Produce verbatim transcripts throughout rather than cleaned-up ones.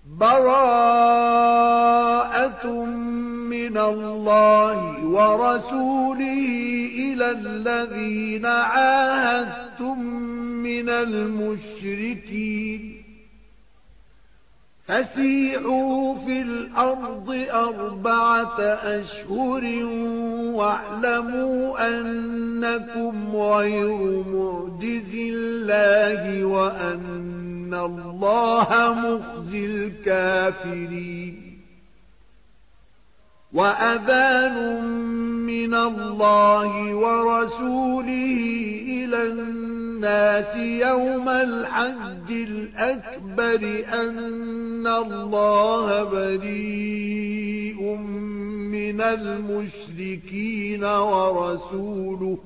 براءة من الله ورسوله إلى الذين عاهدتم من المشركين فسيحوا في الأرض أربعة أشهر واعلموا أنكم غير معجز الله وأن الله مخزي الكافرين وأذان من الله ورسوله إلى الناس يوم الحج الأكبر أن الله بريء من المشركين ورسوله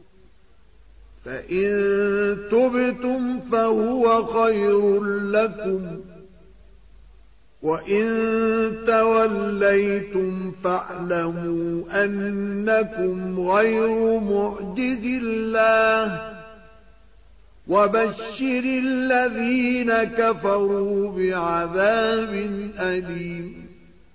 فإن تبتم فهو خير لكم وإن توليتم فاعلموا أنكم غير معجز الله وبشر الذين كفروا بعذاب أليم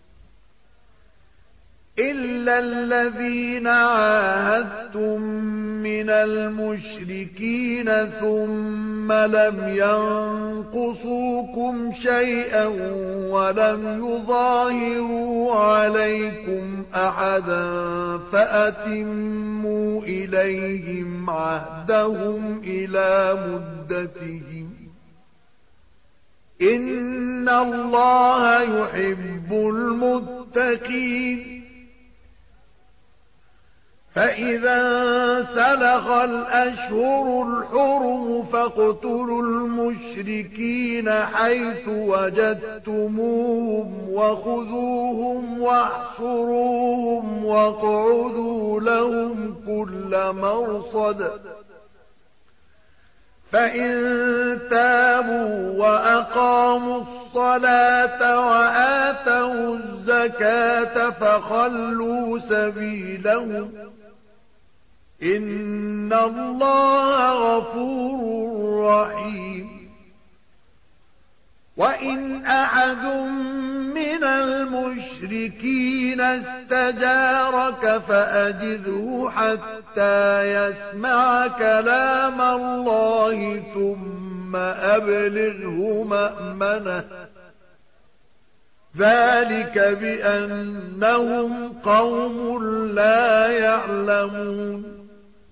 إلا الذين عاهدتم من المشركين ثم لم ينقصوكم شيئا ولم يظاهروا عليكم أحدا فأتموا إليهم عهدهم إلى مدتهم إن الله يحب المتقين فإذا سلخ الأشهر الحرم فاقتلوا المشركين حيث وجدتموهم وخذوهم واحصروهم واقعدوا لهم كل مرصد فإن تابوا وأقاموا الصلاة وآتوا الزكاة فخلوا سبيلهم إن الله غفور رحيم وإن أحد من المشركين استجارك فأجره حتى يسمع كلام الله ثم أبلغه مأمنه ذلك بأنهم قوم لا يعلمون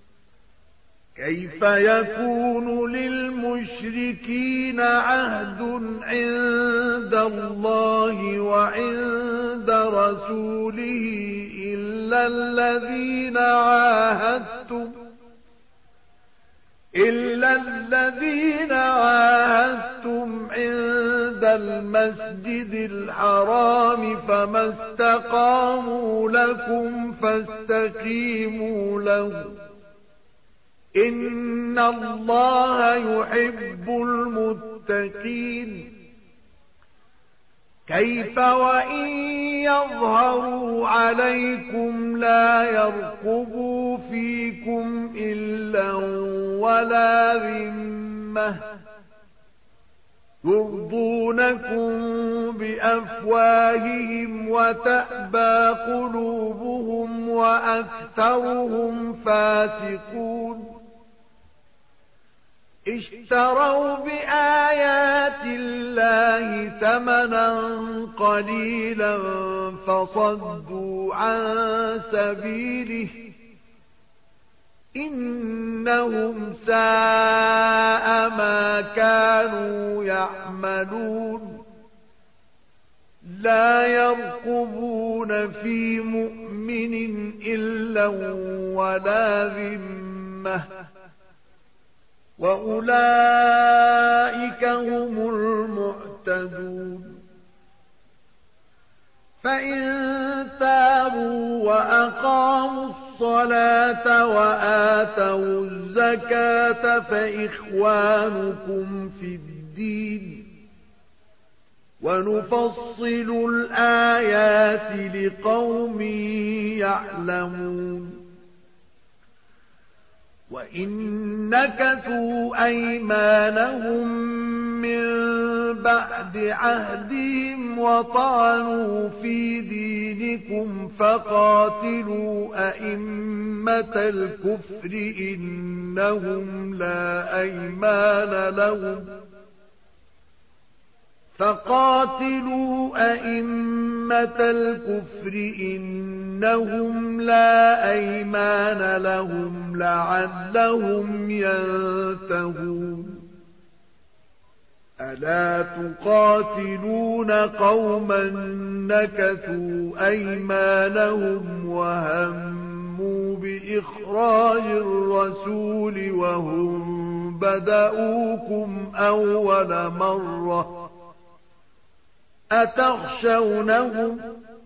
كيف يكون للمشركين عهد عند الله وعند رسوله إلا الذين عاهدتم إلا الذين عاهدتم عند المسجد الحرام فما استقاموا لكم فاستقيموا لهم إن الله يحب المتقين كيف وإن يظهروا عليكم لا يرقبوا فيكم إلا ولا ذمة يرضونكم بأفواههم وتأبى قلوبهم وأكثرهم فاسقون اشتروا بآيات الله ثمنا قليلا فصدوا عن سبيله إنهم ساء ما كانوا يعملون لا يرقبون في مؤمن إلا ولا ذمة وأولئك هم المعتدون فإن تابوا وأقاموا الصلاة وآتوا الزكاة فإخوانكم في الدين ونفصل الآيات لقوم يعلمون وإن نكثوا أيمانهم من بعد عهدهم وطعنوا في دينكم فقاتلوا أئمة الكفر إنهم لا أيمان لهم فقاتلوا أئمة الكفر إنهم لا أيمان لهم لعلهم ينتهون ألا تقاتلون قوما نكثوا أيمانهم وهموا بإخراج الرسول وهم بدأوكم أول مرة أتخشونهم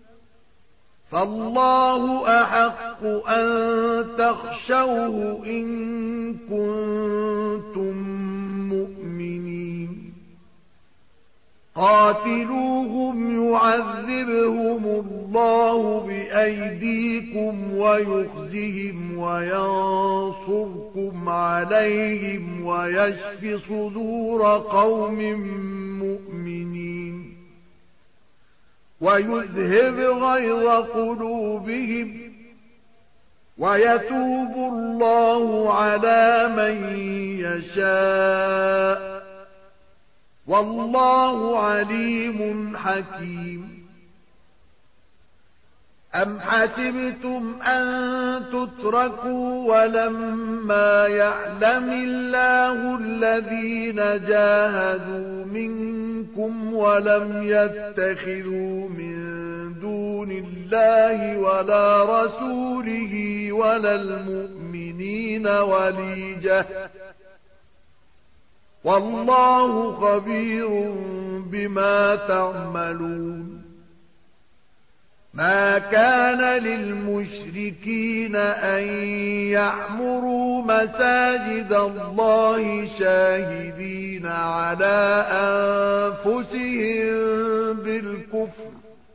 فالله أحق أن تخشوه إن كنتم مؤمنين قاتلوهم يعذبهم الله بأيديكم ويخزهم وينصركم عليهم ويشف صدور قوم مؤمنين ويذهب غيظ قلوبهم ويتوب الله على من يشاء والله عليم حكيم أم حسبتم أن تتركوا ولما يعلم الله الذين جاهدوا منكم ولم يتخذوا من دون الله ولا رسوله ولا المؤمنين وليجة والله خبير بما تعملون ما كان للمشركين أن يعمروا مساجد الله شاهدين على أنفسهم بالكفر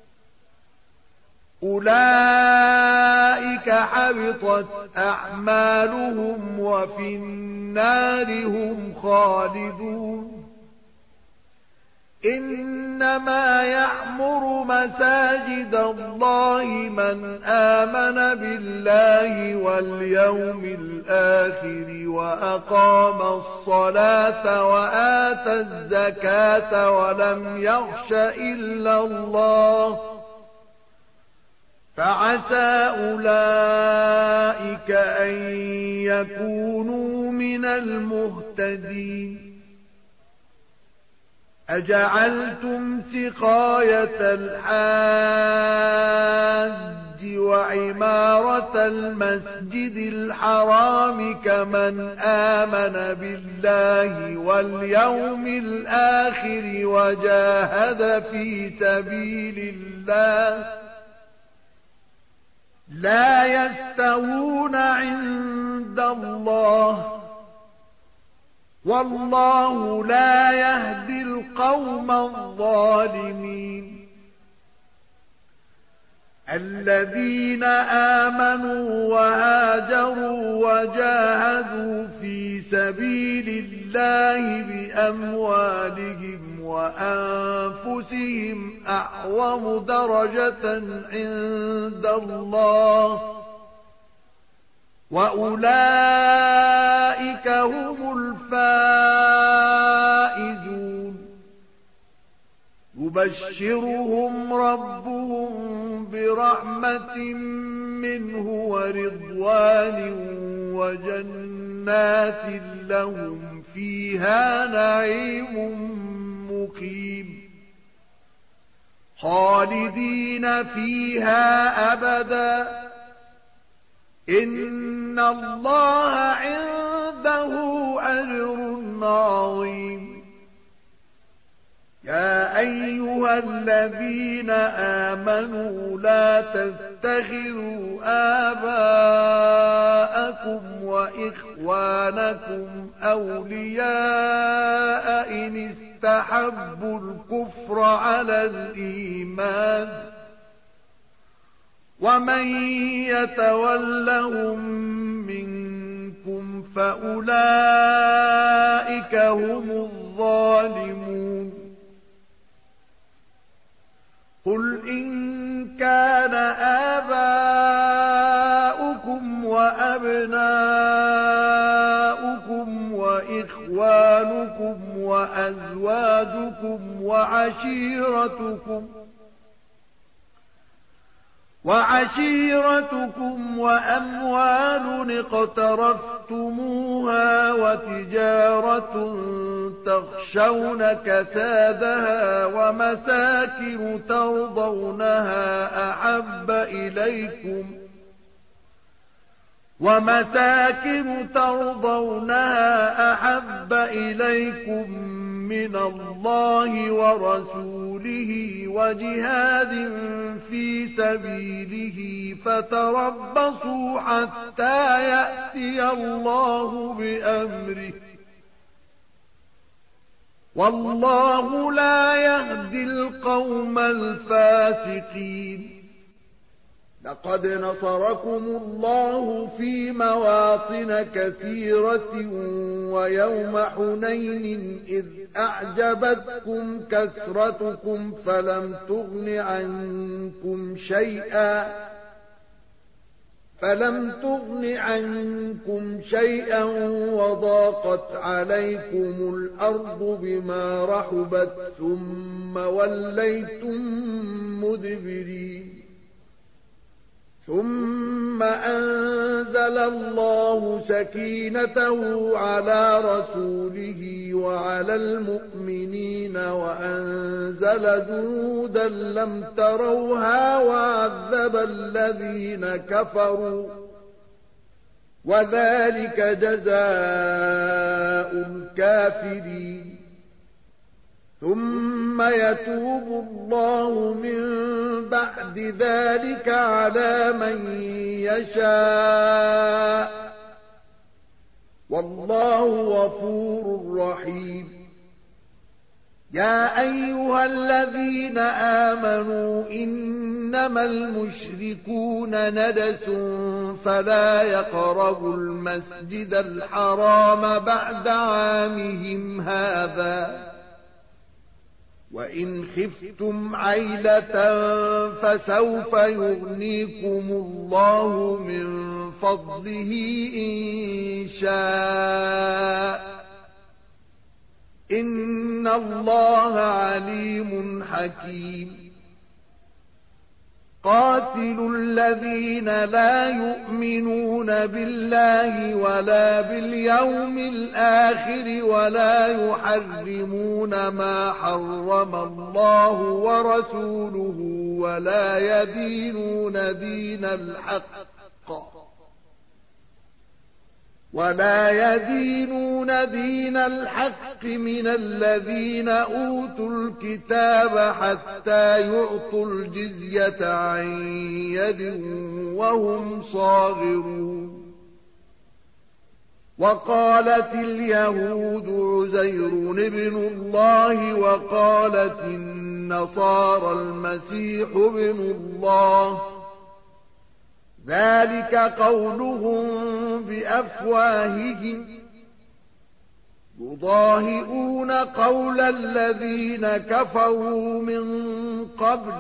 أولئك حبطت أعمالهم وفي النار هم خالدون إنما يعمر مساجد الله من آمن بالله واليوم الآخر وأقام الصلاة وآتى الزكاة ولم يخش إلا الله فعسى أولئك أن يكونوا من المهتدين أجعلتم سقاية الحاج وعمارة المسجد الحرام كمن آمن بالله واليوم الآخر وجاهد في سبيل الله لا يستوون عند الله والله لا يهدي القوم الظالمين الذين آمنوا وهاجروا وجاهدوا في سبيل الله بأموالهم وأنفسهم أعظم درجة عند الله وأولئك هم الفائزون يبشرهم ربهم برحمة منه ورضوان وجنات لهم فيها نعيم مقيم خالدين فيها أبدا إن الله عنده أجر عظيم يا أيها الذين آمنوا لا تتخذوا آباءكم وإخوانكم أولياء إن استحبوا الكفر على الإيمان ومن يتولهم منكم فأولئك هم الظالمون قل إن كان آباؤكم وأبناؤكم وإخوانكم وأزواجكم وعشيرتكم وعشيرتكم وأموال اقترفتموها وتجارة تخشون كسادها ومساكن ترضونها أحب إليكم ومساكن ترضونها أحب إليكم من الله ورسوله وجهاد في سبيله فتربصوا حتى يأتي الله بأمره والله لا يهدي القوم الفاسقين. لقد نصركم الله في مواطن كثيرة ويوم حنين إذ أعجبتكم كثرتكم فلم تغن عنكم شيئا فلم تغن عنكم شيئا وضاقت عليكم الأرض بما رحبت ثم وليتم مدبرين. ثم أنزل الله سكينته على رسوله وعلى المؤمنين وأنزل جنودا لم تروها وعذب الذين كفروا وذلك جزاء الكافرين. ثم يتوب الله من بعد ذلك على من يشاء والله غفور رحيم. يا أيها الذين آمنوا إنما المشركون نجس فلا يقربوا المسجد الحرام بعد عامهم هذا وإن خفتم عيلة فسوف يغنيكم الله من فضله إن شاء إن الله عليم حكيم. قاتلوا الذين لا يؤمنون بالله ولا باليوم الآخر ولا يحرمون ما حرم الله ورسوله ولا يدينون دين الحق ولا يدينون دين الحق من الذين أوتوا الكتاب حتى يعطوا الجزية عن يد وهم صاغرون. وقالت اليهود عزير ابن الله وقالت النصارى المسيح ابن الله ذلك قولهم بأفواههم يضاهئون قول الذين كفروا من قبل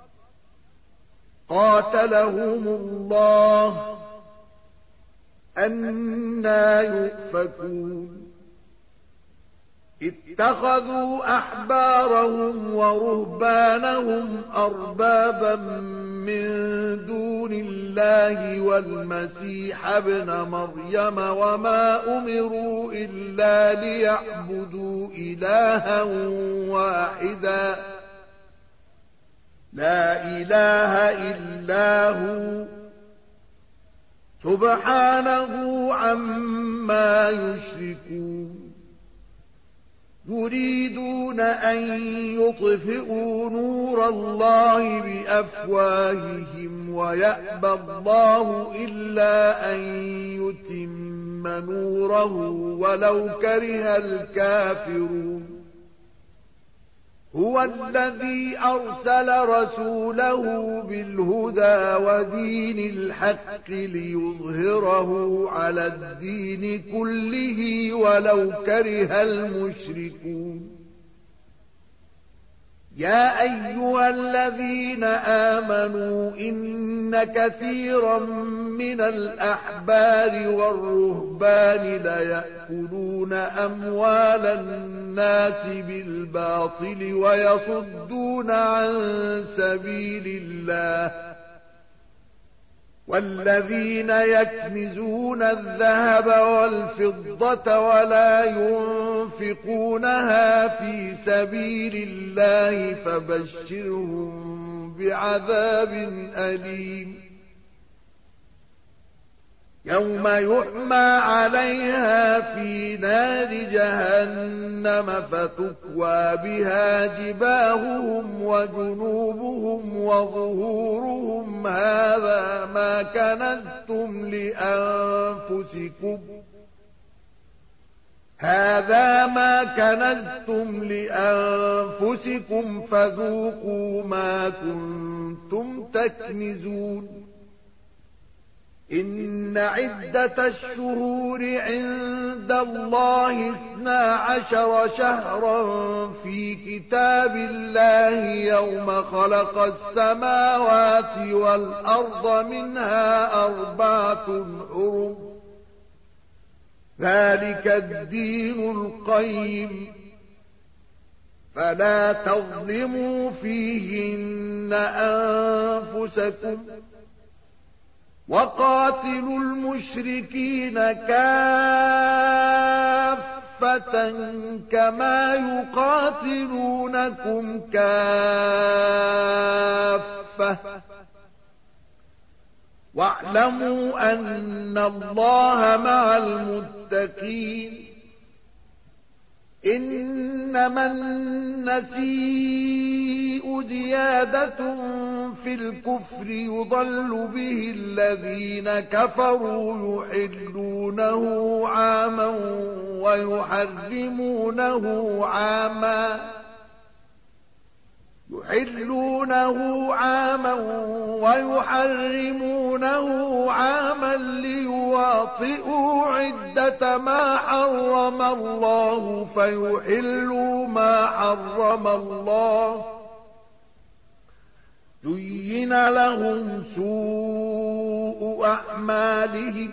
قاتلهم الله أنى يؤفكون. اتخذوا أحبارهم ورهبانهم أربابا من دون الله والمسيح ابن مريم وما أمروا إلا ليعبدوا إلها واحدا لا إله إلا هو سبحانه عما يشركون. يريدون أن يطفئوا نور الله بأفواههم ويأبى الله إلا أن يتم نوره ولو كره الكافرون. هو الذي أرسل رسوله بالهدى ودين الحق ليظهره على الدين كله ولو كره المشركون. يا أيها الذين آمنوا إن كثيرا من الأحبار والرهبان ليأكلون أموال الناس بالباطل ويصدون عن سبيل الله والذين يكنزون الذهب والفضة ولا ينفقونها في سبيل الله فبشرهم بعذاب أليم يوم يحمى عليها في نار جهنم فتكوى بها جباههم وجنوبهم وظهورهم هذا ما كنزتم لأنفسكم هذا ما كنزتم لأنفسكم فذوقوا ما كنتم تكنزون إن عدة الشهور عند الله اثنا عشر شهرا في كتاب الله يوم خلق السماوات والأرض منها أربعة حرم ذلك الدين القيم فلا تظلموا فيهن أنفسكم وقاتلوا المشركين كافة كما يقاتلونكم كافة واعلموا أن الله مع المتقين إنما النسيء زيادة في الكفر يضل به الذين كفروا يحلونه عاما ويحرمونه عاما يحلونه عاما ويحرمونه عاما ليواطئوا عدة ما حرم الله فيحلوا ما حرم الله زين لهم سوء أعمالهم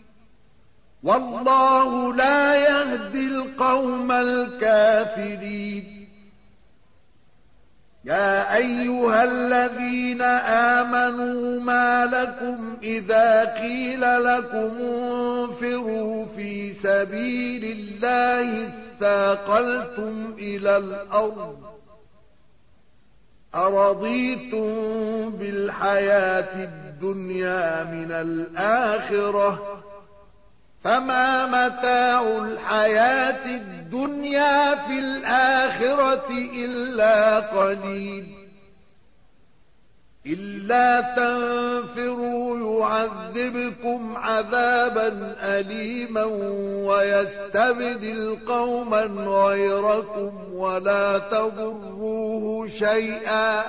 والله لا يهدي القوم الكافرين يا أيها الذين آمنوا ما لكم إذا قيل لكم انفروا في سبيل الله اثاقلتم إلى الأرض أرضيتم بالحياة الدنيا من الآخرة فما متاع الحياة الدنيا في الآخرة إلا قليل إلا تنفروا يعذبكم عذابا أليما ويستبدل قوما غيركم ولا تضروه شيئا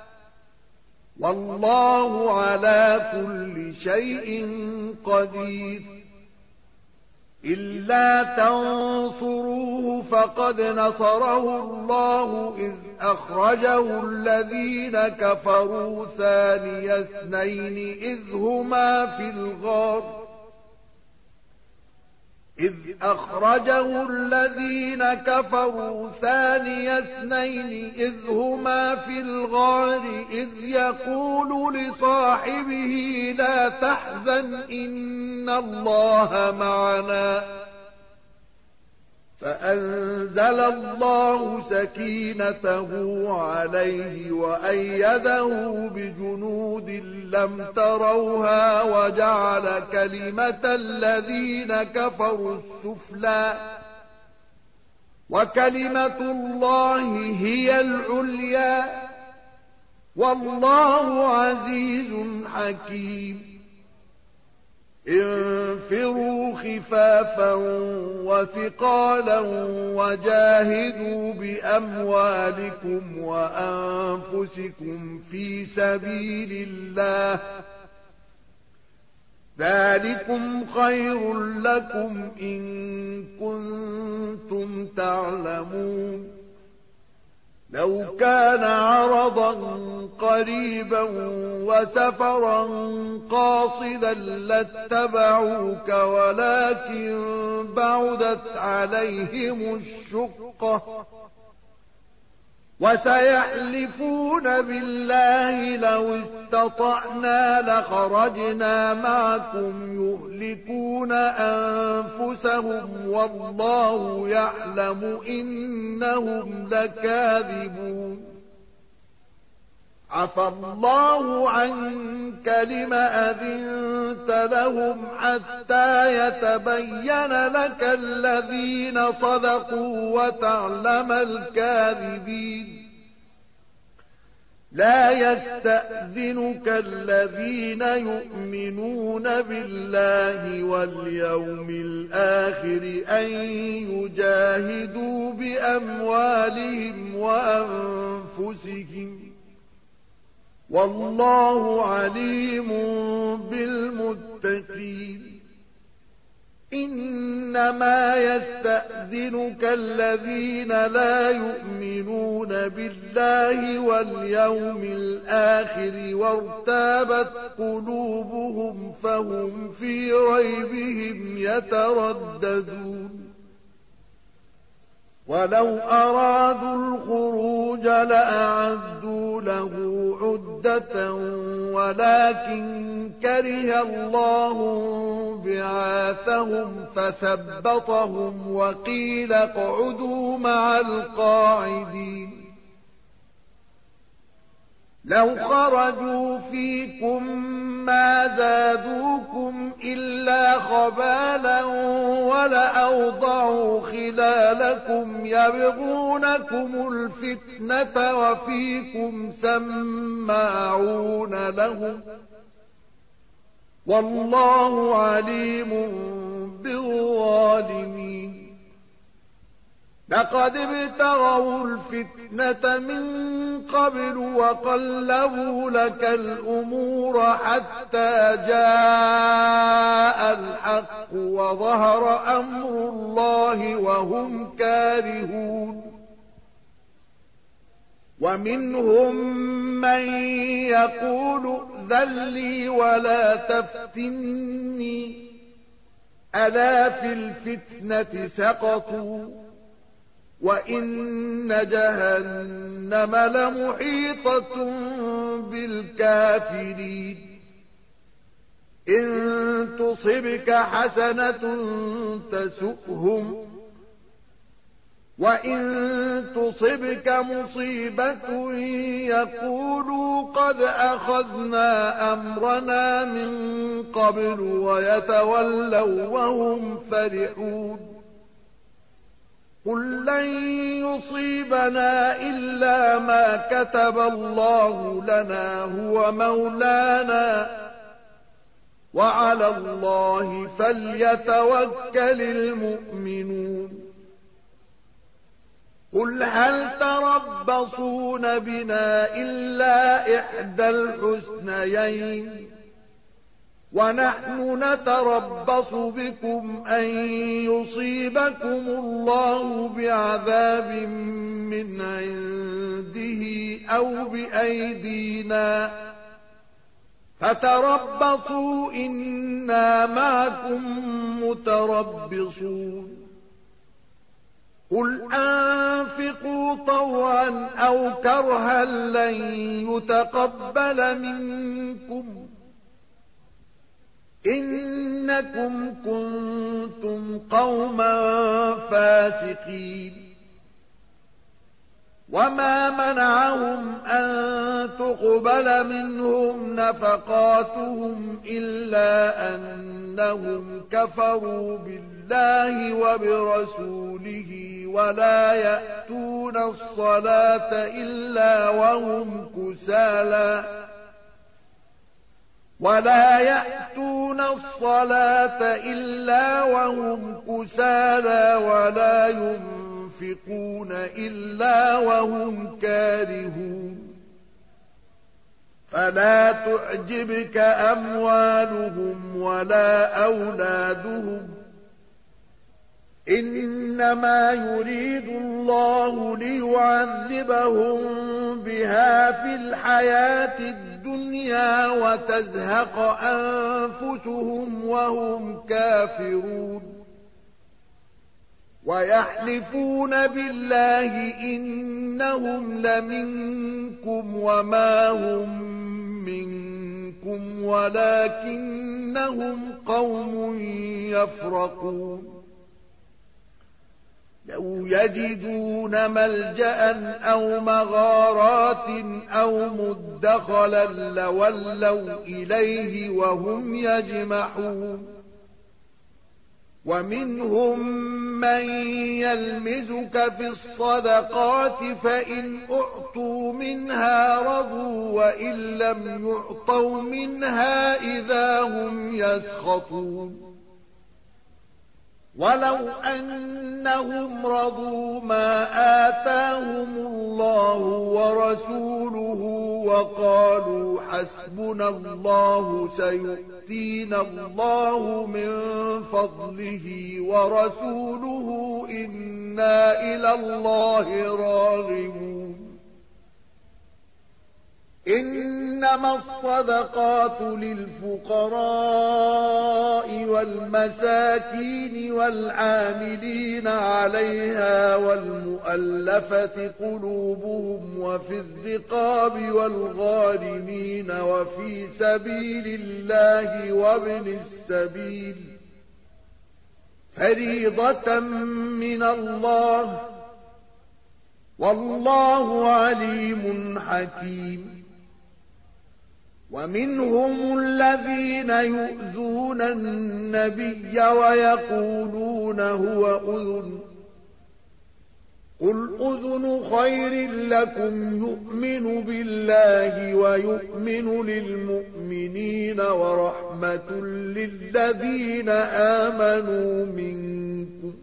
والله على كل شيء قدير إلا تنصروه فقد نصره الله إذ أخرجه الذين كفروا ثاني اثنين إذ هما في الغار إذ أخرجه الذين كفروا ثاني اثنين إذ هما في الغار إذ يقول لصاحبه لا تحزن إن الله معنا فأنزل الله سكينته عليه وأيده بجنود لم تروها وجعل كلمة الذين كفروا السفلى وكلمة الله هي العليا والله عزيز حكيم انفروا خفافا وثقالا وجاهدوا بأموالكم وأنفسكم في سبيل الله ذلكم خير لكم إن كنتم تعلمون لو كان عرضا قريبا وسفرا قاصدا لاتبعوك ولكن بعدت عليهم الشقة وسيحلفون بالله لو استطعنا لخرجنا معكم يهلكون أنفسهم والله يعلم إنهم لكاذبون عفى الله عنك لم أذنت لهم حتى يتبين لك الذين صدقوا وتعلم الكاذبين لا يستأذنك الذين يؤمنون بالله واليوم الآخر أن يجاهدوا بأموالهم وأنفسهم والله عليم بالمتقين إنما يستأذنك الذين لا يؤمنون بالله واليوم الآخر وارتابت قلوبهم فهم في ريبهم يترددون ولو أرادوا الخروج لأعدوا له عدة ولكن كره الله بعاثهم فثبطهم وقيل اقعدوا مع القاعدين لو خرجوا فيكم ما زادوكم إلا خبالا ولأوضعوا خلالكم يبغونكم الفتنة وفيكم سماعون لهم والله عليم بالظالمين لقد ابتغوا الفتنة من قبل وقلبوا لك الأمور حتى جاء الحق وظهر أمر الله وهم كارهون ومنهم من يقول ائذن لي ولا تفتني ألا في الفتنة سقطوا وإن جهنم لمحيطة بالكافرين إن تصبك حسنة تسؤهم وإن تصبك مصيبة يقولوا قد أخذنا أمرنا من قبل ويتولوا وهم فرحون قل لن يصيبنا إلا ما كتب الله لنا هو مولانا وعلى الله فليتوكل المؤمنون قل هل تربصون بنا إلا إحدى الحسنيين ونحن نتربص بكم أن يصيبكم الله بعذاب من عنده أو بأيدينا فتربصوا إنا معكم متربصون قل أنفقوا طوعا أو كرها لن يتقبل منكم إنكم كنتم قوما فاسقين وما منعهم أن تقبل منهم نفقاتهم إلا أنهم كفروا بالله وبرسوله ولا يأتون الصلاة إلا وهم كسالى ولا يأتون الصلاة إلا وهم كسالى ولا ينفقون إلا وهم كارهون فلا تعجبك أموالهم ولا أولادهم إنما يريد الله ليعذبهم بها في الحياة الدنيا وتزهق أنفسهم وهم كافرون ويحلفون بالله إنهم لمنكم وما هم منكم ولكنهم قوم يفرقون لو يجدون ملجأ أو مغارات أو مدخلا لولوا إليه وهم يجمحون ومنهم من يلمزك في الصدقات فإن أعطوا منها رضوا وإن لم يعطوا منها إذا هم يسخطون ولو أنهم رضوا ما آتاهم الله ورسوله وقالوا حسبنا الله سيؤتينا الله من فضله ورسوله إنا إلى الله راغبون إنما الصدقات للفقراء والمساكين والعاملين عليها والمؤلفة قلوبهم وفي الرقاب والغارمين وفي سبيل الله وابن السبيل فريضة من الله والله عليم حكيم ومنهم الذين يؤذون النبي ويقولون هو أذن قل أذن خير لكم يؤمن بالله ويؤمن للمؤمنين ورحمة للذين آمنوا منكم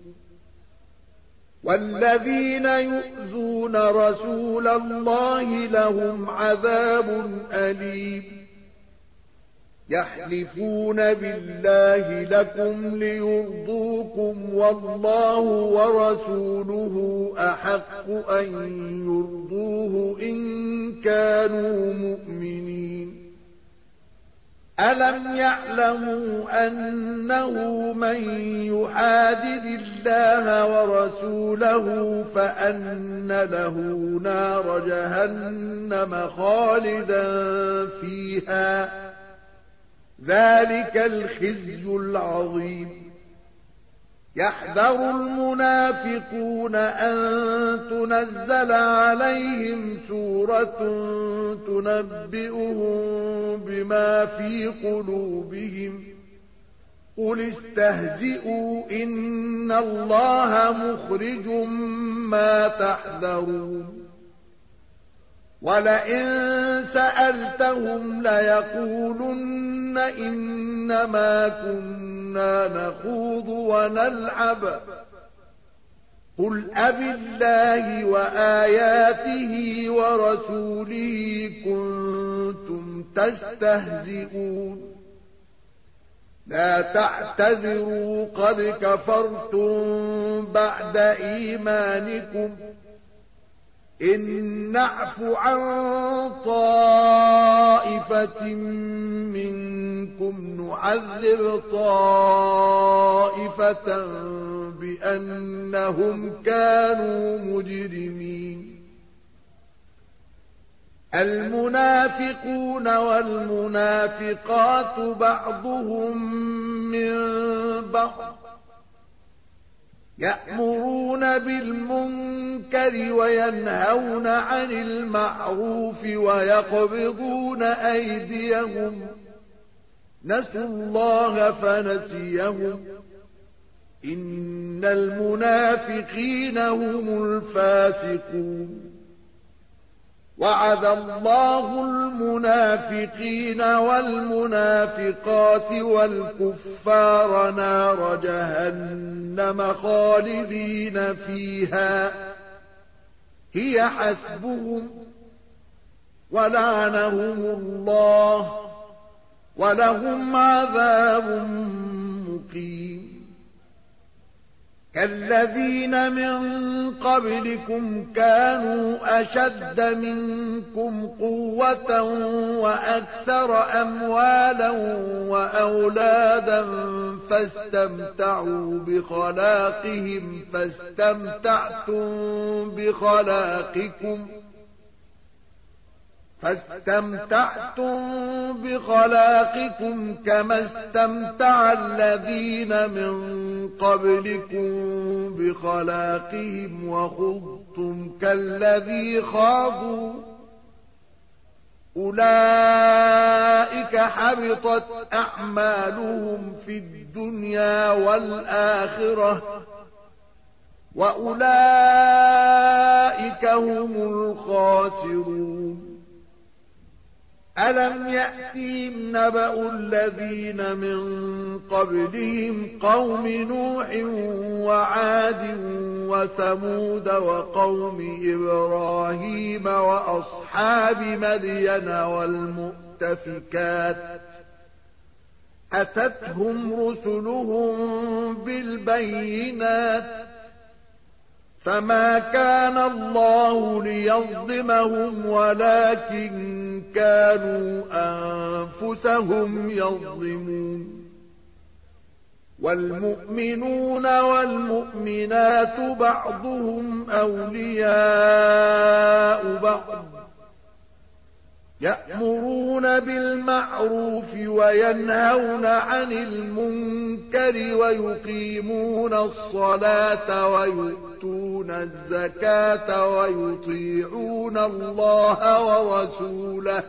والذين يؤذون رسول الله لهم عذاب أليم يحلفون بالله لكم ليرضوكم والله ورسوله أحق أن يرضوه إن كانوا مؤمنين ألم يعلموا أنه من يحادد الله ورسوله فأن له نار جهنم خالدا فيها ذلك الخزي العظيم يحذر المنافقون أن تنزل عليهم سورة تنبئهم بما في قلوبهم قل استهزئوا إن الله مخرج ما تحذرون ولئن سألتهم ليقولن إنما كنا نخوض ونلعب قل أبالله وآياته ورسوله كنتم تستهزئون لا تعتذروا قد كفرتم بعد إيمانكم إن نعف عن طائفة منكم نعذب طائفة بأنهم كانوا مجرمين المنافقون والمنافقات بعضهم من بعض يأمرون بالمنكر وينهون عن المعروف ويقبضون أيديهم نسوا الله فنسيهم إن المنافقين هم الفاسقون وعد الله المنافقين والمنافقات والكفار نار جهنم خالدين فيها هي حسبهم ولعنهم الله ولهم عذاب مقيم كالذين من قبلكم كانوا أشد منكم قوة وأكثر أموالا وأولادا فاستمتعوا بخلاقهم فاستمتعتم بخلاقكم فاستمتعتم بخلاقكم كما استمتع الذين من قبلكم بخلاقهم وخضتم كالذي خاضوا أولئك حبطت أعمالهم في الدنيا والآخرة وأولئك هم الخاسرون ألم يأتهم نبأ الذين من قبلهم قوم نوح وعاد وثمود وقوم إبراهيم وأصحاب مدين والمؤتفكات أتتهم رسلهم بالبينات فما كان الله ليظلمهم ولكن كانوا أنفسهم يظلمون والمؤمنون والمؤمنات بعضهم أولياء بعض يأمرون بالمعروف وينهون عن المنكر ويقيمون الصلاة ويؤتون الزكاة ويطيعون الله ورسوله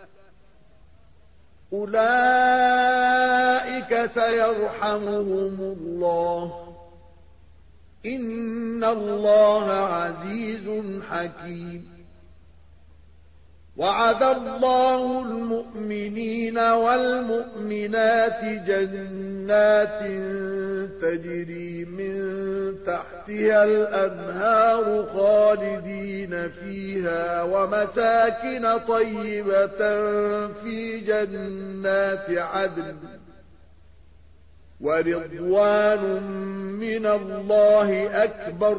أولئك سيرحمهم الله إن الله عزيز حكيم وعد الله المؤمنين والمؤمنات جنات تجري من تحتها الأنهار خالدين فيها ومساكن طيبة في جنات عدن ورضوان من الله أكبر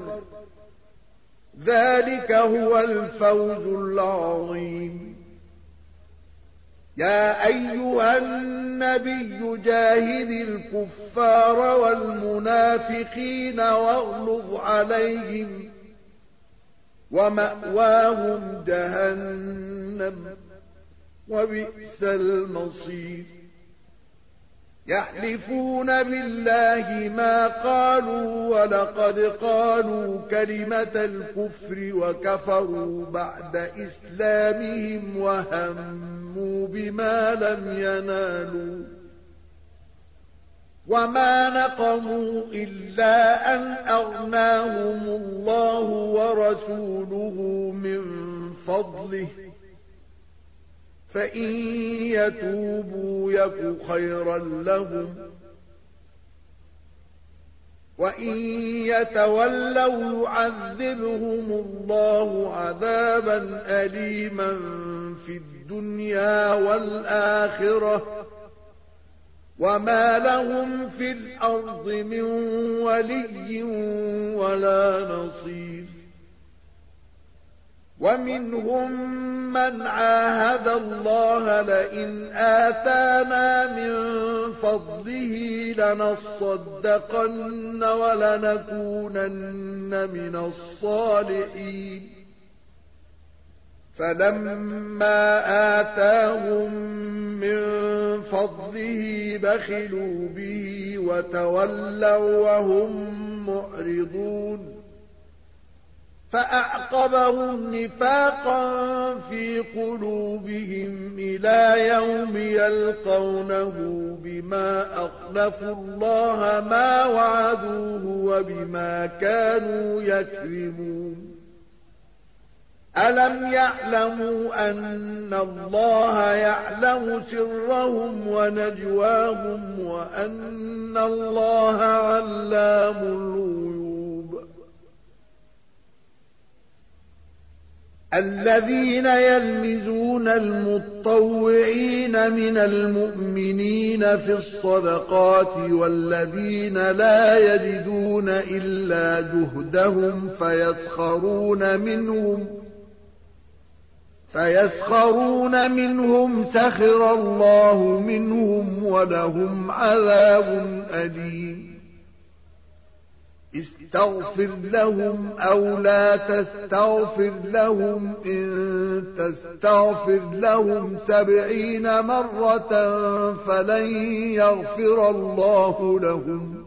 ذلك هو الفوز العظيم يا أيها النبي جاهد الكفار والمنافقين واغلظ عليهم ومأواهم جهنم وبئس المصير يحلفون بالله ما قالوا ولقد قالوا كلمة الكفر وكفروا بعد إسلامهم وهموا بما لم ينالوا وما نقموا إلا أن أغناهم الله ورسوله من فضله فإن يتوبوا يك خيرا لهم وإن يتولوا يعذبهم الله عذابا أليما في الدنيا والآخرة وما لهم في الأرض من ولي ولا نصير ومنهم من عاهد الله لئن آتانا من فضله لنصدقن ولنكونن من الصالحين فلما آتاهم من فضله بخلوا به وتولوا وهم معرضون فأعقبهم نفاقا في قلوبهم إلى يوم يلقونه بما أخلفوا الله ما وعدوه وبما كانوا يكذبون ألم يعلموا أن الله يعلم سرهم ونجواهم وأن الله علام الغيوب الذين يلمزون المطوعين من المؤمنين في الصدقات والذين لا يجدون إلا جهدهم فيسخرون منهم فيسخرون منهم سخر الله منهم ولهم عذاب أليم استغفر لهم أو لا تستغفر لهم إن تستغفر لهم سبعين مرة فلن يغفر الله لهم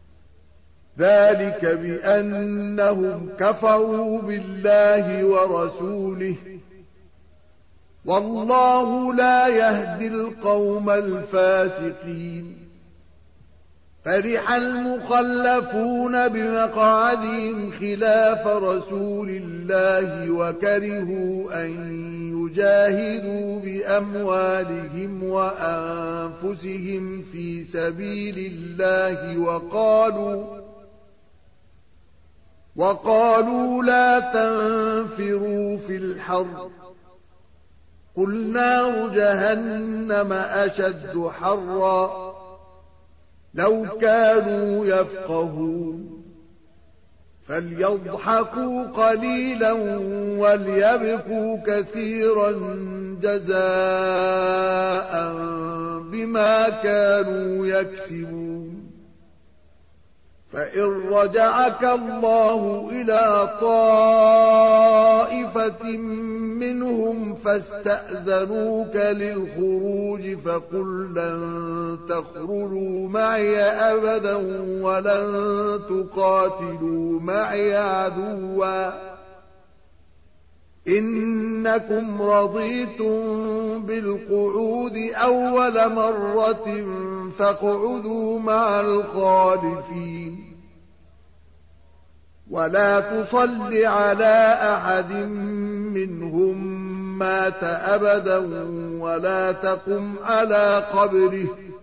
ذلك بأنهم كفروا بالله ورسوله والله لا يهدي القوم الفاسقين فرح المخلفون بمقعدهم خلاف رسول الله وكرهوا أن يجاهدوا بأموالهم وأنفسهم في سبيل الله وقالوا وقالوا لا تنفروا في الحر قل نار جهنم أشد حرا لو كانوا يفقهون فليضحكوا قليلا وليبكوا كثيرا جزاء بما كانوا يكسبون فإن رجعك الله إلى طائفة منهم فاستأذنوك للخروج فقل لن تخرجوا معي أبدا ولن تقاتلوا معي عدوا إنكم رضيتم بالقعود أول مرة فاقعدوا مع الخالفين ولا تصل على أحد منهم مات أبدا ولا تقم على قبره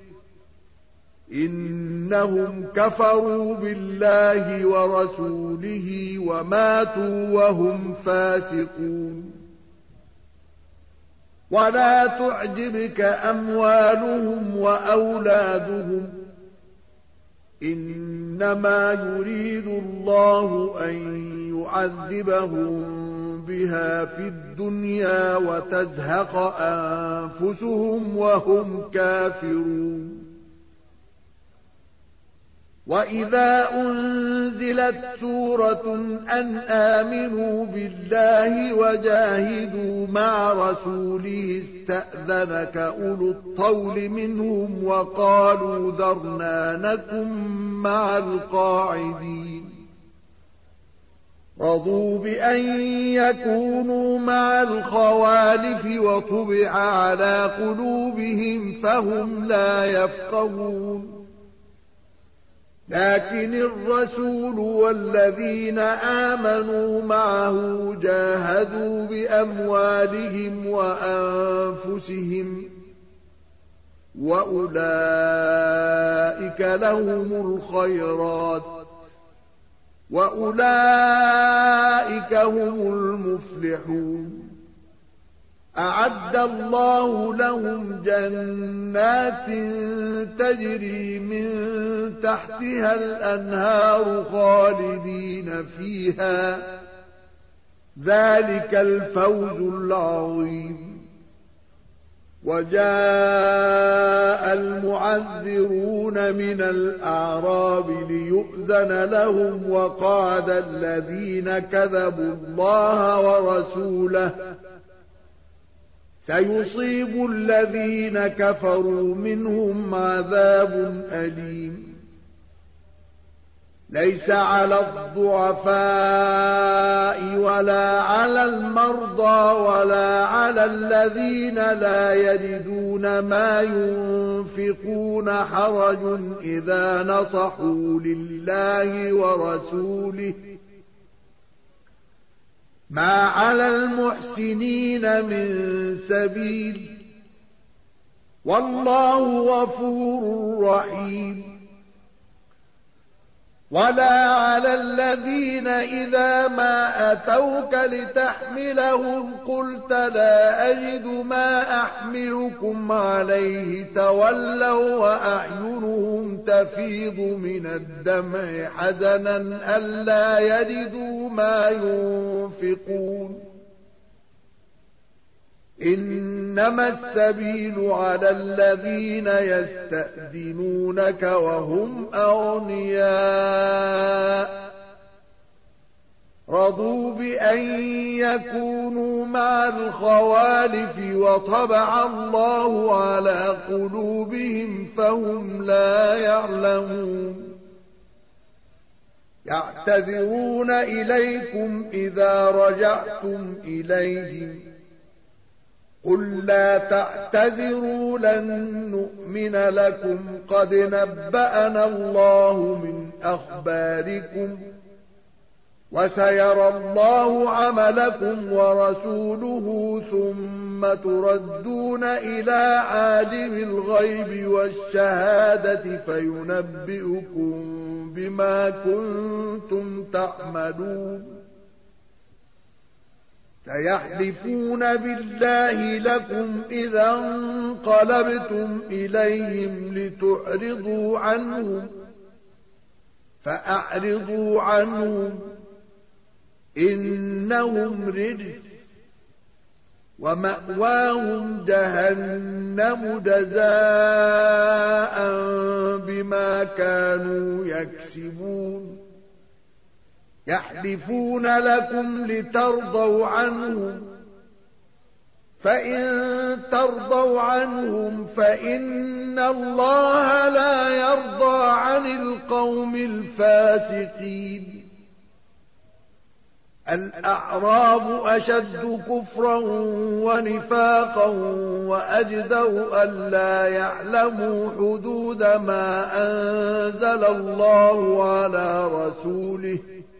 إنهم كفروا بالله ورسوله وماتوا وهم فاسقون ولا تعجبك أموالهم وأولادهم إنما يريد الله أن يعذبهم بها في الدنيا وتزهق أنفسهم وهم كافرون وإذا أنزلت سورة أن آمنوا بالله وجاهدوا مع رسوله استأذنك أولو الطول منهم وقالوا ذرنا نكن مع القاعدين رضوا بأن يكونوا مع الخوالف وطبع على قلوبهم فهم لا يفقهون لكن الرسول والذين آمنوا معه جاهدوا بأموالهم وأنفسهم وأولئك لهم الخيرات وأولئك هم المفلحون أعد الله لهم جنات تجري من تحتها الأنهار خالدين فيها ذلك الفوز العظيم وجاء المعذرون من الأعراب ليؤذن لهم وقعد الذين كذبوا الله ورسوله سيصيب الذين كفروا منهم عذاب أليم ليس على الضعفاء ولا على المرضى ولا على الذين لا يجدون ما ينفقون حرج إذا نصحوا لله ورسوله ما على المحسنين من سبيل والله غفور رحيم ولا على الذين إذا ما أتوك لتحملهم قلت لا أجد ما أحملكم عليه تولوا وأعينهم تفيض من الدمع حزنا ألا يجدوا ما ينفقون إنما السبيل على الذين يستأذنونك وهم أغنياء رضوا بأن يكونوا مع الخوالف وطبع الله على قلوبهم فهم لا يعلمون يعتذرون إليكم إذا رجعتم إليهم قل لا تعتذروا لن نؤمن لكم قد نبأنا الله من أخباركم وسيرى الله عملكم ورسوله ثم تردون إلى عالم الغيب والشهادة فينبئكم بما كنتم تعملون سيحلفون بالله لكم إذا انقلبتم إليهم لتعرضوا عنهم فأعرضوا عنهم إنهم رجس ومأواهم جهنم جزاء بما كانوا يكسبون يحلفون لكم لترضوا عنهم فإن ترضوا عنهم فإن الله لا يرضى عن القوم الفاسقين الأعراب أشد كفرا ونفاقا وأجدر ألا يعلموا حدود ما أنزل الله على رسوله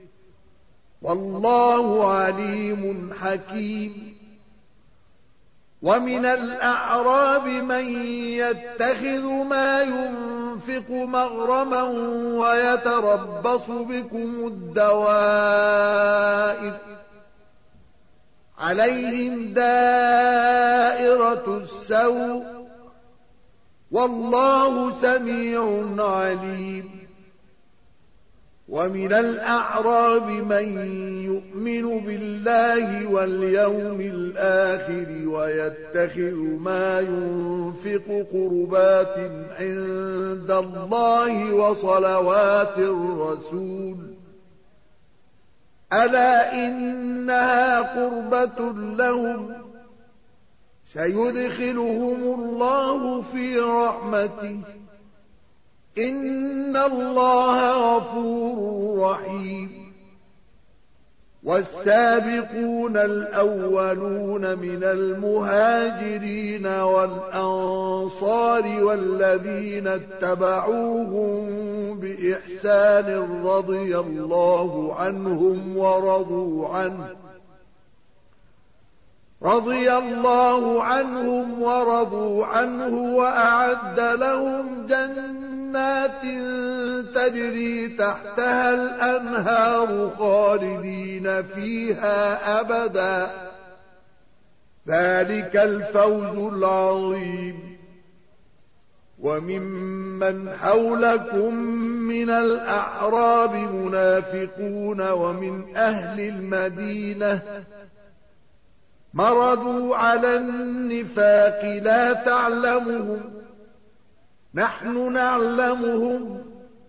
والله عليم حكيم ومن الأعراب من يتخذ ما ينفق مغرما ويتربص بكم الدوائر عليهم دائرة السوء والله سميع عليم ومن الأعراب من يؤمن بالله واليوم الآخر ويتخذ ما ينفق قربات عند الله وصلوات الرسول ألا إنها قربة لهم سيدخلهم الله في رحمته إن الله غفور رحيم والسابقون الأولون من المهاجرين والأنصار والذين اتبعوهم بإحسان رضي الله عنهم ورضوا عنه رضي الله عنهم ورضوا عنه وأعد لهم جنات تجري تحتها الأنهار خالدين فيها أبدا ذلك الفوز العظيم وممن حولكم من الأعراب منافقون ومن أهل المدينة مرضوا على النفاق لا تعلمهم نحن نعلمهم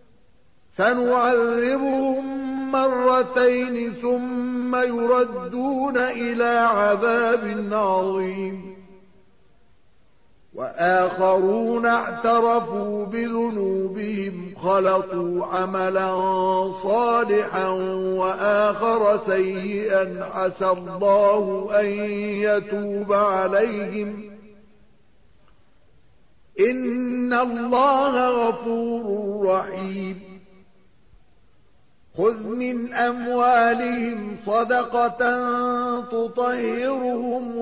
سنعذبهم مرتين ثم يردون إلى عذاب عظيم وآخرون اعترفوا بذنوبهم خلطوا عملا صالحا وآخر سيئا عسى الله أن يتوب عليهم إن الله غفور رحيم خذ من أموالهم صدقة تطهرهم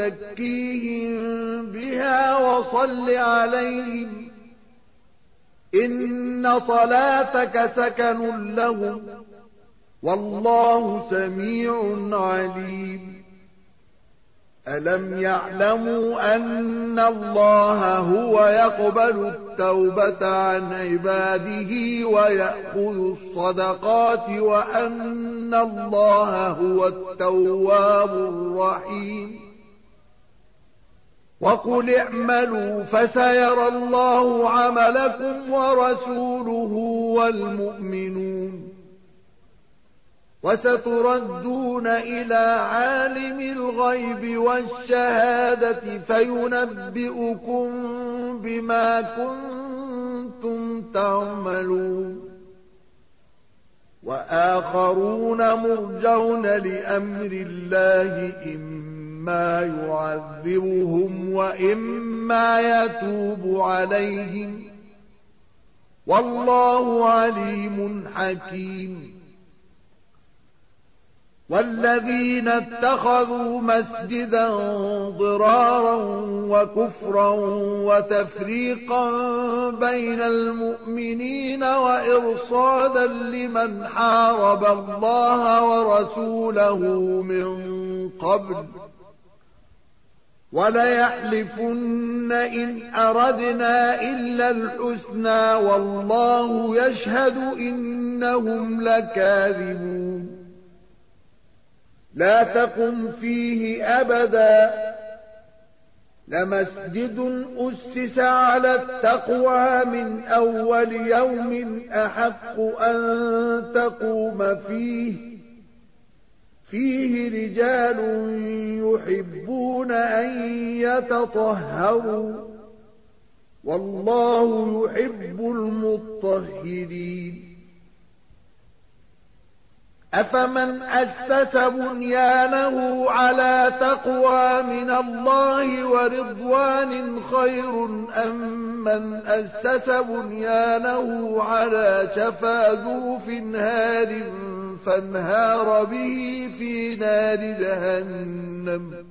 وتزكيهم بها وصل عليهم إن صلاتك سكن لهم والله سميع عليم ألم يعلموا أن الله هو يقبل التوبة عن عباده ويأخذ الصدقات وأن الله هو التواب الرحيم وقل اعملوا فسيرى الله عملكم ورسوله والمؤمنون وستردون إلى عالم الغيب والشهادة فينبئكم بما كنتم تعملون وآخرون مرجون لأمر الله إما يعذبهم وإما يتوب عليهم والله عليم حكيم والذين اتخذوا مسجدا ضرارا وكفرا وتفريقا بين المؤمنين وإرصادا لمن حارب الله ورسوله من قبل وليحلفن إن أردنا إلا الحسنى والله يشهد إنهم لكاذبون لا تقم فيه أبدا لمسجد أسس على التقوى من أول يوم أحق أن تقوم فيه فيه رجال يحبون أن يتطهروا والله يحب المطهرين أفمن أسس بنيانه على تقوى من الله ورضوان خير أم من أسس بنيانه على شفا جرف هار فانهار به في نار جهنم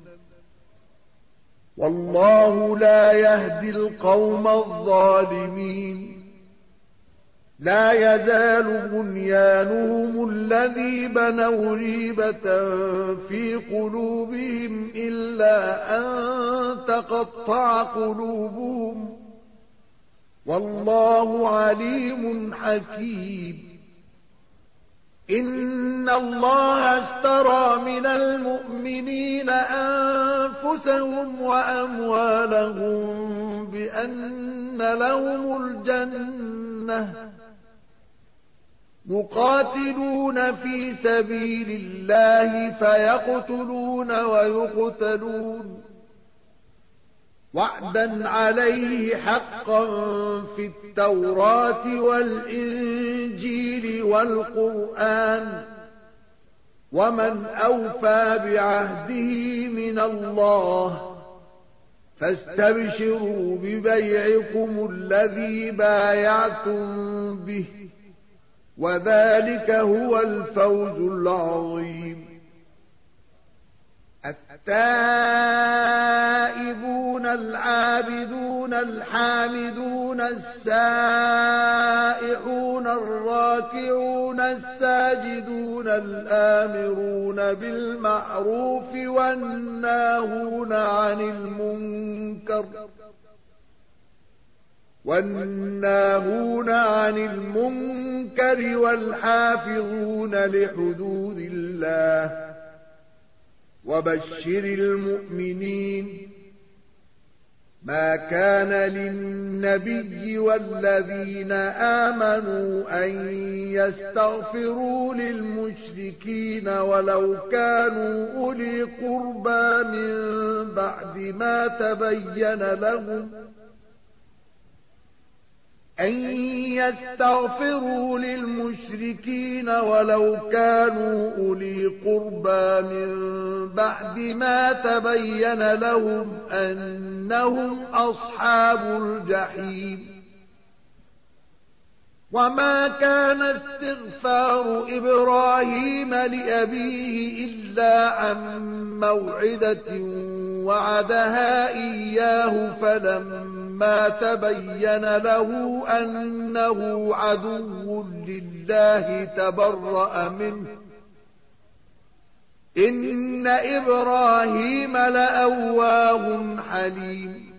والله لا يهدي القوم الظالمين لا يزال بنيانهم الذي بنوا ريبة في قلوبهم إلا أن تقطع قلوبهم والله عليم حكيم إن الله اشترى من المؤمنين أنفسهم وأموالهم بأن لهم الجنة يقاتلون في سبيل الله فيقتلون ويقتلون وعدا عليه حقا في التوراة والإنجيل والقرآن ومن أوفى بعهده من الله فاستبشروا ببيعكم الذي بايعتم به وذلك هو الفوز العظيم التائبون العابدون الحامدون السائحون الراكعون الساجدون الآمرون بالمعروف والناهون عن المنكر والناهون عن المنكر والحافظون لحدود الله وبشر المؤمنين ما كان للنبي والذين آمنوا أن يستغفروا للمشركين ولو كانوا أولي قربى من بعد ما تبين لهم أن يستغفروا للمشركين ولو كانوا أولي قربى من بعد ما تبين لهم أنهم أصحاب الجحيم وما كان استغفار إبراهيم لأبيه إلا عن موعدة وعدها إياه فلما فلما تبين له أنه عدو لله تبرأ منه إن إبراهيم لأواه حليم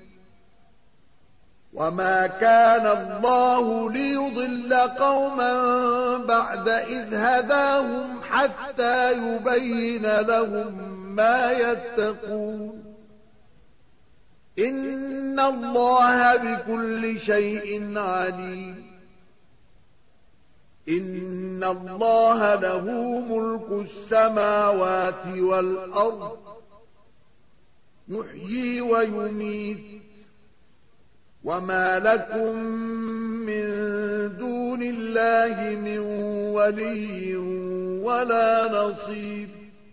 وما كان الله ليضل قوما بعد إذ هداهم حتى يبين لهم ما يتقون إن الله بكل شيء عليم إن الله له ملك السماوات والأرض يحيي ويميت وما لكم من دون الله من ولي ولا نصير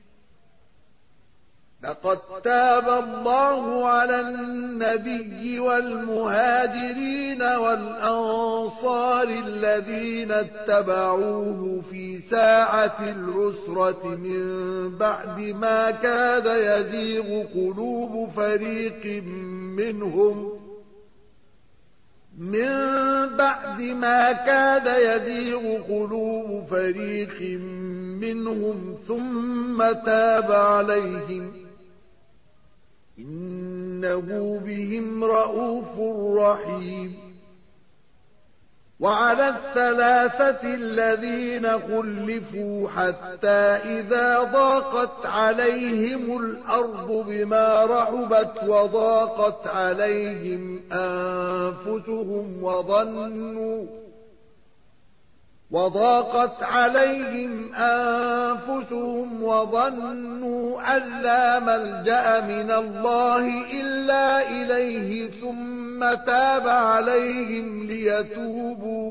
لقد تاب الله على النبي والمهاجرين والأنصار الذين اتبعوه في ساعة العسرة من بعد ما كاد يزيغ قلوب فريق منهم من بعد ما كاد يزيغ قلوب فريق منهم ثم تاب عليهم إنه بهم رءوف رحيم وعلى الثلاثة الذين خلفوا حتى إذا ضاقت عليهم الأرض بما رحبت وضاقت عليهم أنفسهم وظنوا وضاقت عليهم أنفسهم وظنوا أن لا ملجأ من الله إلا إليه ثم تاب عليهم ليتوبوا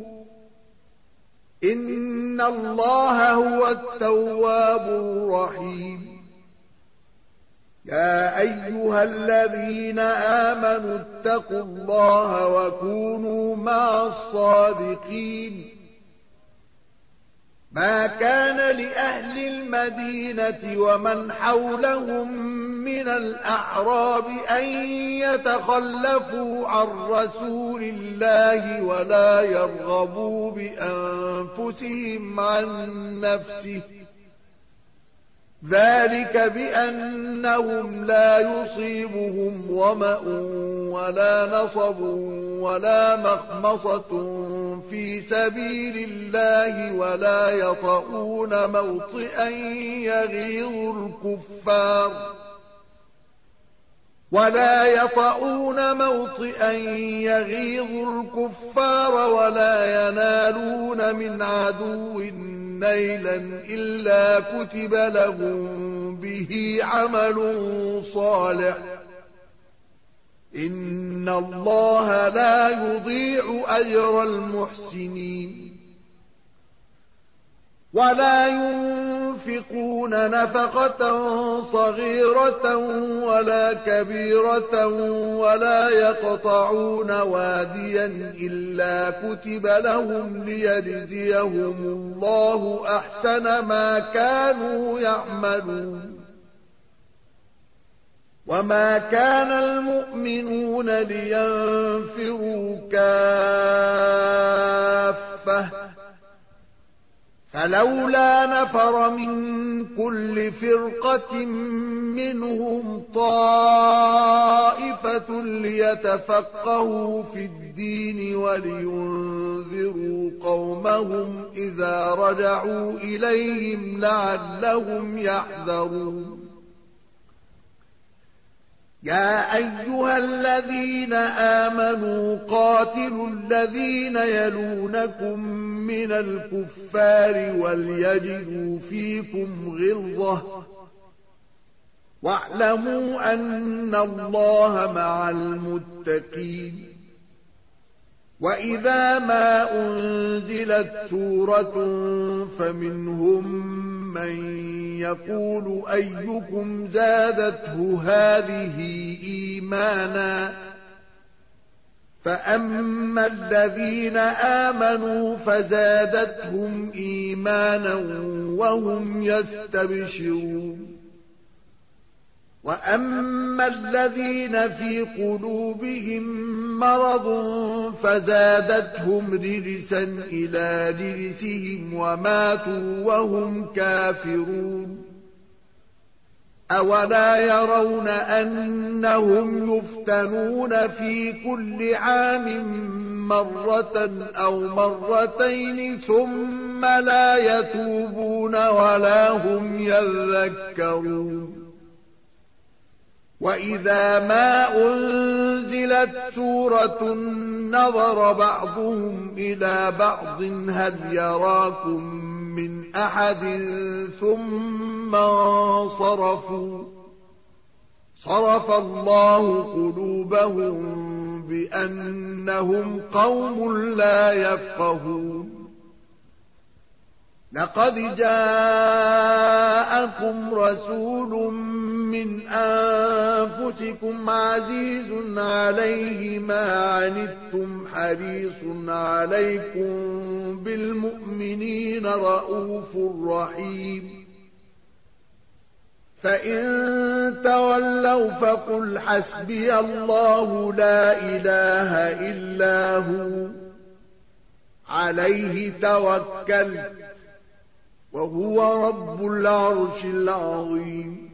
إن الله هو التواب الرحيم يا أيها الذين آمنوا اتقوا الله وكونوا مع الصادقين ما كان لأهل المدينة ومن حولهم من الأعراب أن يتخلفوا عن رسول الله ولا يرغبوا بأنفسهم عن نفسه ذلك بأنهم لا يصيبهم ظمأ ولا نصب ولا مخمصة في سبيل الله ولا يطؤون موطئا يغيظ الكفار ولا يطؤون موطئا يغيظ الكفار ولا ينالون من عدو نيلا إلا كتب لهم به عمل صالح إن الله لا يضيع أجر المحسنين ولا ينفقون نفقة صغيرة ولا كبيرة ولا يقطعون واديا إلا كتب لهم ليجزيهم الله أحسن ما كانوا يعملون وما كان المؤمنون لينفروا كافة فلولا نفر من كل فرقة منهم طائفة ليتفقهوا في الدين ولينذروا قومهم إذا رجعوا إليهم لعلهم يحذرون يا أيها الذين آمنوا قاتلوا الذين يلونكم من الكفار وليجدوا فيكم غلظة واعلموا أن الله مع المتقين وإذا ما أنزلت سورة فمنهم من يقول أيكم زادته هذه إيمانا فأما الذين آمنوا فزادتهم إيمانا وهم يستبشرون وَأَمَّا الَّذِينَ فِي قُلُوبِهِم مَّرَضٌ فَزَادَتْهُمْ رِجْسًا إِلَىٰ رِجْسِهِمْ وَمَاتُوا وَهُمْ كَافِرُونَ أَوَلَا يَرَوْنَ أَنَّهُمْ يُفْتَنُونَ فِي كُلِّ عَامٍ مَّرَّةً أَوْ مَرَّتَيْنِ ثُمَّ لَا يَتُوبُونَ وَلَا هُمْ يَذَّكَّرُونَ وَإِذَا مَا أُنزِلَتْ سُورَةٌ نَظَرَ بَعْضُهُمْ إِلَى بَعْضٍ هَلْ يَرَاكُم مِّنْ أَحَدٍ ثُمَّ انصَرَفُوا صَرَفَ اللَّهُ قُلُوبَهُم بِأَنَّهُمْ قَوْمٌ لَّا يَفْقَهُونَ لَقَدْ جَاءَكُمْ رَسُولٌ مِّنْ أَنفُسِكُمْ عَزِيزٌ عَلَيْهِ مَا عَنِتُّمْ حَرِيصٌ عَلَيْكُمْ بِالْمُؤْمِنِينَ رَءُوفٌ رَّحِيمٌ فَإِن تَوَلَّوْا فَقُلْ حَسْبِيَ اللَّهُ لَا إِلَٰهَ إِلَّا هُوَ عَلَيْهِ تَوَكَّلْتُ وَهُوَ رَبُّ الْعَرْشِ الْعَظِيمِ